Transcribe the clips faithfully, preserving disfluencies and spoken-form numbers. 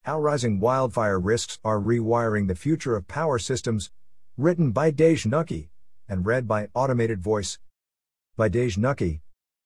How Rising Wildfire Risks Are Rewiring the Future of Power Systems, written by Dej Nucky, and read by Automated Voice. By Dej Nucky.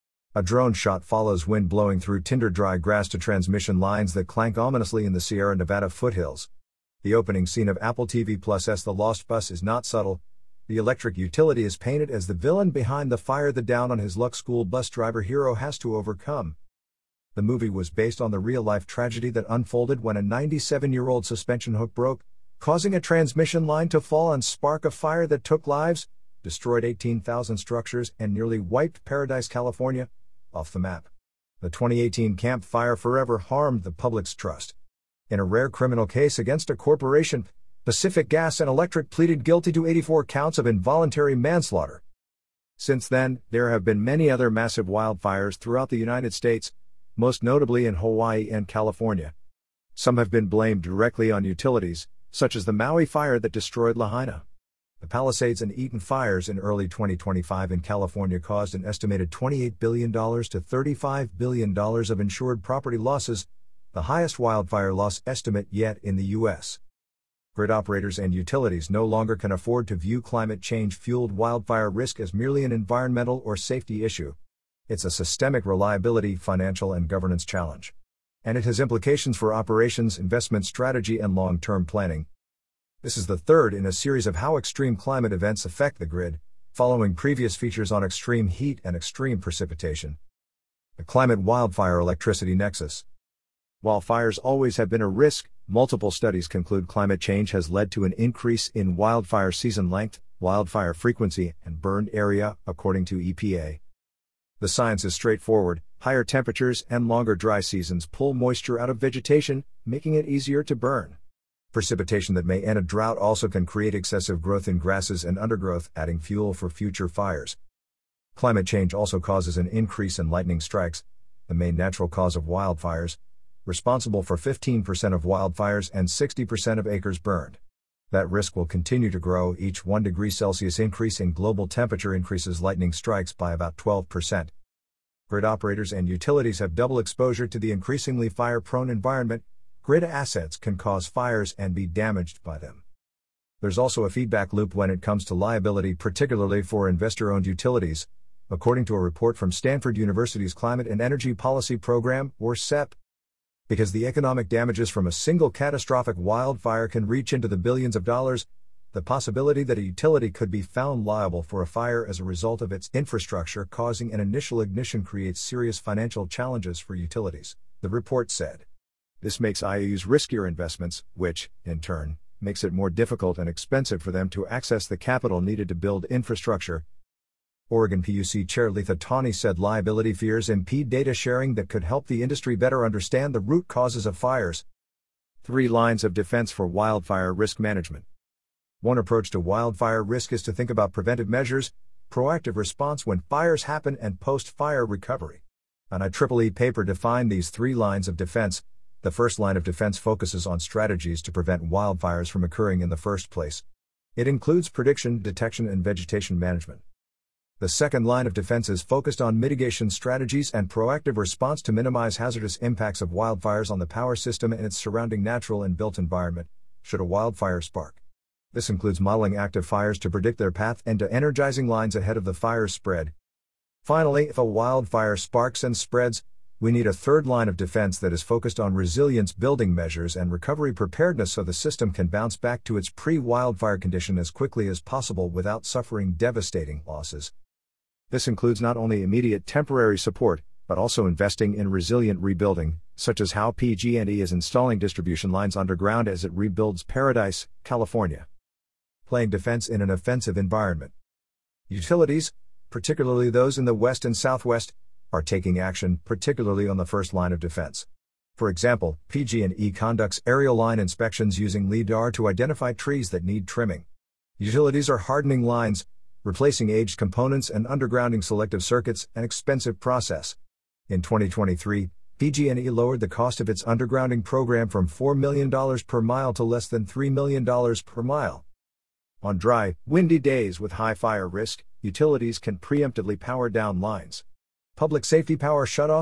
A drone shot follows wind blowing through tinder dry grass to transmission lines that clank ominously in the Sierra Nevada foothills. The opening scene of Apple T V Plus's The Lost Bus is not subtle. The electric utility is painted as the villain behind the fire the down on his luck school bus driver hero has to overcome. The movie was based on the real-life tragedy that unfolded when a ninety-seven-year-old suspension hook broke, causing a transmission line to fall and spark a fire that took lives, destroyed eighteen thousand structures, and nearly wiped Paradise, California, off the map. The twenty eighteen Camp Fire forever harmed the public's trust. In a rare criminal case against a corporation, Pacific Gas and Electric pleaded guilty to eighty-four counts of involuntary manslaughter. Since then, there have been many other massive wildfires throughout the United States, most notably in Hawaii and California. Some have been blamed directly on utilities, such as the Maui fire that destroyed Lahaina. The Palisades and Eaton fires in early twenty twenty-five in California caused an estimated twenty-eight billion dollars to thirty-five billion dollars of insured property losses, the highest wildfire loss estimate yet in the U S. Grid operators and utilities no longer can afford to view climate change-fueled wildfire risk as merely an environmental or safety issue. It's a systemic reliability, financial, and governance challenge. And it has implications for operations, investment strategy, and long-term planning. This is the third in a series of how extreme climate events affect the grid, following previous features on extreme heat and extreme precipitation. The Climate Wildfire Electricity Nexus. While fires always have been a risk, multiple studies conclude climate change has led to an increase in wildfire season length, wildfire frequency, and burned area, according to E P A. The science is straightforward: higher temperatures and longer dry seasons pull moisture out of vegetation, making it easier to burn. Precipitation that may end a drought also can create excessive growth in grasses and undergrowth, adding fuel for future fires. Climate change also causes an increase in lightning strikes, the main natural cause of wildfires, responsible for fifteen percent of wildfires and sixty percent of acres burned. That risk will continue to grow. Each one degree Celsius increase in global temperature increases lightning strikes by about twelve percent. Grid operators and utilities have double exposure to the increasingly fire-prone environment. Grid assets can cause fires and be damaged by them. There's also a feedback loop when it comes to liability, particularly for investor-owned utilities, according to a report from Stanford University's Climate and Energy Policy Program, or C E P. Because the economic damages from a single catastrophic wildfire can reach into the billions of dollars, the possibility that a utility could be found liable for a fire as a result of its infrastructure causing an initial ignition creates serious financial challenges for utilities, the report said. This makes I O Us riskier investments, which, in turn, makes it more difficult and expensive for them to access the capital needed to build infrastructure. Oregon P U C Chair Letha Tawney said liability fears impede data sharing that could help the industry better understand the root causes of fires. Three lines of defense for wildfire risk management. One approach to wildfire risk is to think about preventive measures, proactive response when fires happen, and post-fire recovery. An I triple E paper defined these three lines of defense. The first line of defense focuses on strategies to prevent wildfires from occurring in the first place. It includes prediction, detection, and vegetation management. The second line of defense is focused on mitigation strategies and proactive response to minimize hazardous impacts of wildfires on the power system and its surrounding natural and built environment, should a wildfire spark. This includes modeling active fires to predict their path and to energizing lines ahead of the fire's spread. Finally, if a wildfire sparks and spreads, we need a third line of defense that is focused on resilience building measures and recovery preparedness so the system can bounce back to its pre-wildfire condition as quickly as possible without suffering devastating losses. This includes not only immediate temporary support, but also investing in resilient rebuilding, such as how P G and E is installing distribution lines underground as it rebuilds Paradise, California. Playing defense in an offensive environment. Utilities, particularly those in the West and Southwest, are taking action, particularly on the first line of defense. For example, P G and E conducts aerial line inspections using LIDAR to identify trees that need trimming. Utilities are hardening lines, replacing aged components and undergrounding selective circuits, an expensive process. In twenty twenty-three, P G and E lowered the cost of its undergrounding program from four million dollars per mile to less than three million dollars per mile. On dry, windy days with high fire risk, utilities can preemptively power down lines. Public safety power shutoffs,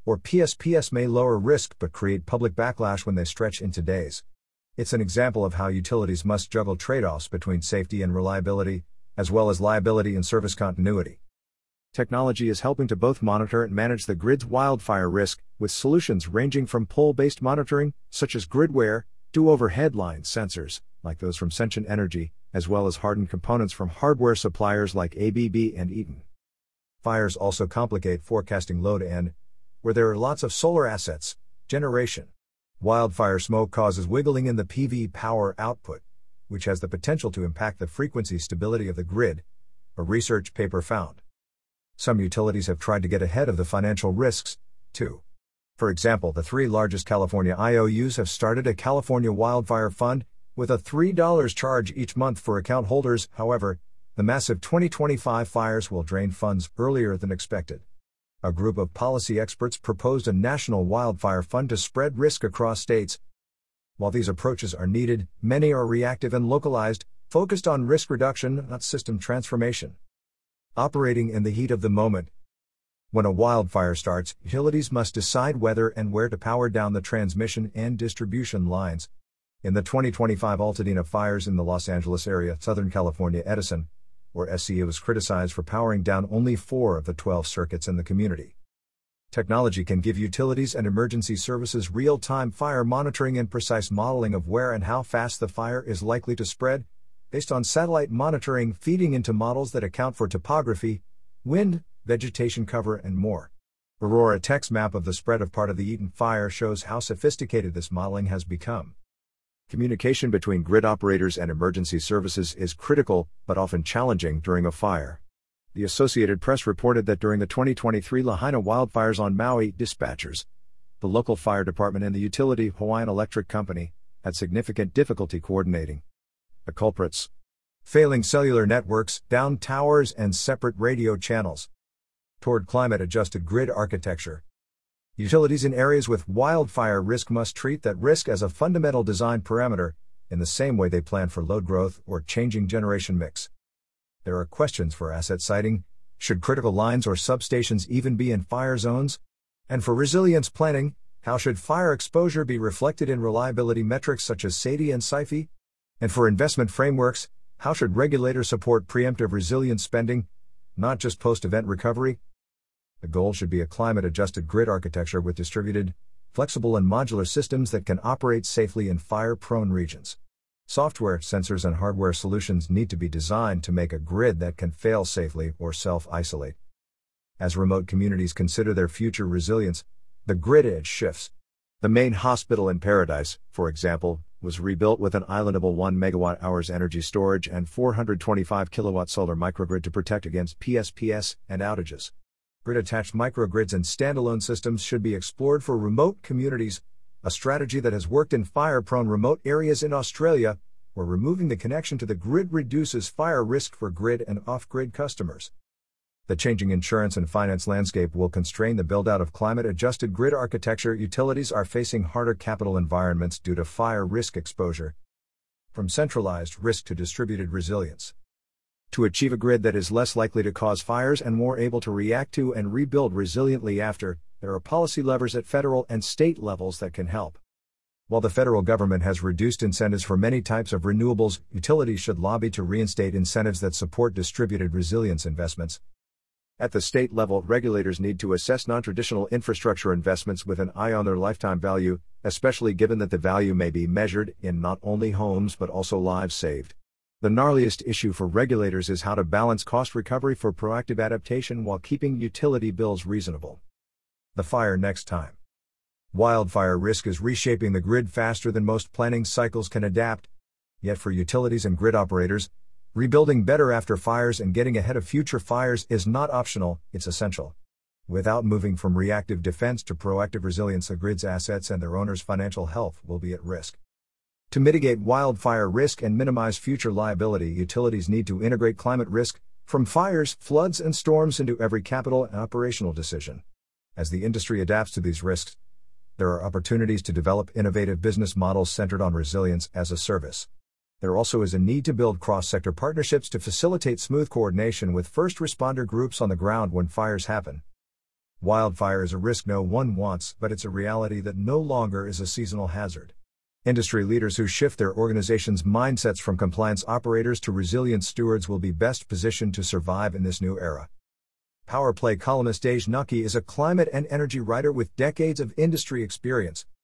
or P S P S may lower risk but create public backlash when they stretch into days. It's an example of how utilities must juggle trade-offs between safety and reliability, as well as liability and service continuity. Technology is helping to both monitor and manage the grid's wildfire risk, with solutions ranging from pole-based monitoring, such as GridWare, to overhead line sensors, like those from Sentient Energy, as well as hardened components from hardware suppliers like A B B and Eaton. Fires also complicate forecasting load and, where there are lots of solar assets, generation. Wildfire smoke causes wiggling in the P V power output, which has the potential to impact the frequency stability of the grid, a research paper found. Some utilities have tried to get ahead of the financial risks, too. For example, the three largest California I O Us have started a California Wildfire Fund, with a three dollars charge each month for account holders. However, the massive twenty twenty-five fires will drain funds earlier than expected. A group of policy experts proposed a national wildfire fund to spread risk across states. While these approaches are needed, many are reactive and localized, focused on risk reduction, not system transformation. Operating in the heat of the moment. When a wildfire starts, utilities must decide whether and where to power down the transmission and distribution lines. In the twenty twenty-five Altadena fires in the Los Angeles area, Southern California, Edison, or S C E, was criticized for powering down only four of the twelve circuits in the community. Technology can give utilities and emergency services real-time fire monitoring and precise modeling of where and how fast the fire is likely to spread, based on satellite monitoring feeding into models that account for topography, wind, vegetation cover, and more. Aurora Tech's map of the spread of part of the Eaton fire shows how sophisticated this modeling has become. Communication between grid operators and emergency services is critical, but often challenging during a fire. The Associated Press reported that during the twenty twenty-three Lahaina wildfires on Maui, dispatchers, the local fire department and the utility, Hawaiian Electric Company, had significant difficulty coordinating. The culprits: failing cellular networks, downed towers, and separate radio channels. Toward climate-adjusted grid architecture. Utilities in areas with wildfire risk must treat that risk as a fundamental design parameter, in the same way they plan for load growth or changing generation mix. There are questions for asset siting: should critical lines or substations even be in fire zones? And for resilience planning, how should fire exposure be reflected in reliability metrics such as S A I D I and S I F I? And for investment frameworks, how should regulators support preemptive resilience spending, not just post-event recovery? The goal should be a climate-adjusted grid architecture with distributed, flexible and modular systems that can operate safely in fire-prone regions. Software, sensors and hardware solutions need to be designed to make a grid that can fail safely or self-isolate. As remote communities consider their future resilience, the grid edge shifts. The main hospital in Paradise, for example, was rebuilt with an islandable one megawatt hours energy storage and four hundred twenty-five kilowatt solar microgrid to protect against P S P S and outages. Grid-attached microgrids and standalone systems should be explored for remote communities, a strategy that has worked in fire-prone remote areas in Australia, where removing the connection to the grid reduces fire risk for grid and off-grid customers. The changing insurance and finance landscape will constrain the build-out of climate-adjusted grid architecture. Utilities are facing harder capital environments due to fire risk exposure. From centralized risk to distributed resilience. To achieve a grid that is less likely to cause fires and more able to react to and rebuild resiliently after, there are policy levers at federal and state levels that can help. While the federal government has reduced incentives for many types of renewables, utilities should lobby to reinstate incentives that support distributed resilience investments. At the state level, regulators need to assess non-traditional infrastructure investments with an eye on their lifetime value, especially given that the value may be measured in not only homes but also lives saved. The gnarliest issue for regulators is how to balance cost recovery for proactive adaptation while keeping utility bills reasonable. The fire next time. Wildfire risk is reshaping the grid faster than most planning cycles can adapt. Yet for utilities and grid operators, rebuilding better after fires and getting ahead of future fires is not optional, it's essential. Without moving from reactive defense to proactive resilience, the grid's assets and their owners' financial health will be at risk. To mitigate wildfire risk and minimize future liability, utilities need to integrate climate risk, from fires, floods, and storms, into every capital and operational decision. As the industry adapts to these risks, there are opportunities to develop innovative business models centered on resilience as a service. There also is a need to build cross-sector partnerships to facilitate smooth coordination with first responder groups on the ground when fires happen. Wildfire is a risk no one wants, but it's a reality that no longer is a seasonal hazard. Industry leaders who shift their organization's mindsets from compliance operators to resilient stewards will be best positioned to survive in this new era. Power Play columnist Dej Nucky is a climate and energy writer with decades of industry experience.